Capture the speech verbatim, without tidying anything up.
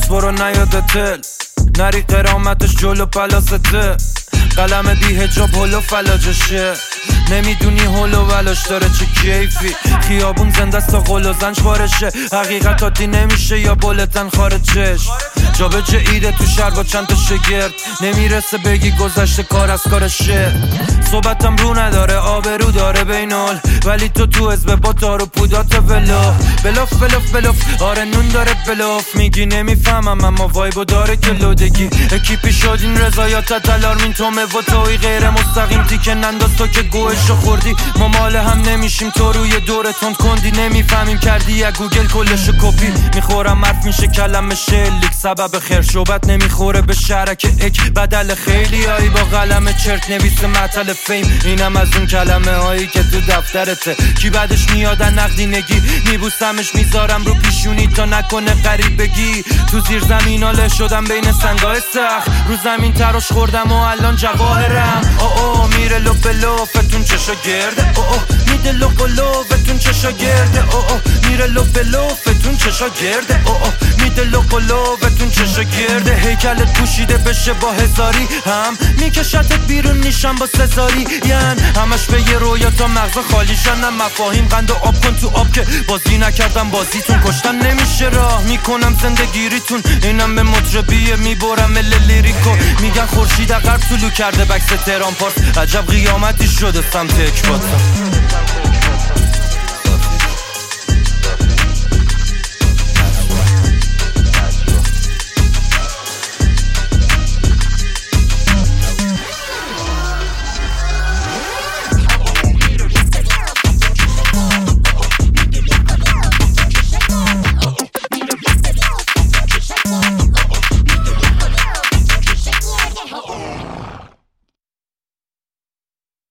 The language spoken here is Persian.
برو نیاد تل نری قرامتش جلو پلاسته قلم بی هجاب هلو فلاجشه نمیدونی هلو ولاش داره چه کیفی خیابون زنده است تا قل و زنج بارشه حقیقتاتی نمیشه یا بولتن خارجش جا به جه ایده تو شهر با چند تا شگرد نمیرسه بگی گذشته کار از کارشه صحبتم رو نداره آبرو داره بینال ولی تو تو حزب با دار و پودات ولو بلوف بلوف بلوف آره نون داره بلوف میگی نمیفهمم اما وایبو داره که لودگی اکیپی شدین رضایات تلارمین تومه و توی غیر مستقیم تیکه ننداز تو که گوشو خوردی ما مال هم نمیشیم تو روی دور تند کندی نمیفهمیم کردی یا گوگل کلشو کپی میخورم حرف میشه کلمه شلیک سبب خیر شوبت نمیخوره به شرک اک بدل خیلی هایی با قلم چرت نویس مطل فیم اینم از اون کلمه هایی که تو دفترته کی بعدش میادن نقدینگی میبوسمش میذارم رو پیشونی تا نکنه قریب بگی تو زیر زمیناله شدم بین سنگای سخت رو زمین تراش خوردم و الان جواهرم او او میره لو بلو فتون چشا گرده او او میده لو بلو فتون چشا گرده او او میره لو بلو فتون چشا گرده او او میده لو بلو فتون چشا گرده هیکلت پوشیده بشه با هزاری هم میکشتت بیرون نیشم با سزاری یعنی همش به یه رویا تا مغز خالی شنم مفاهیم قند و آب کن تو آب که بازی نکردم بازیتون کشتن نمیشه راه میکنم زندگیریتون اینم به مطربیه میبرم ال لیریکو میگن خورشید عقب طلوع کرده بکس تهران پارس عجب قیامتی شده سمت اکباتم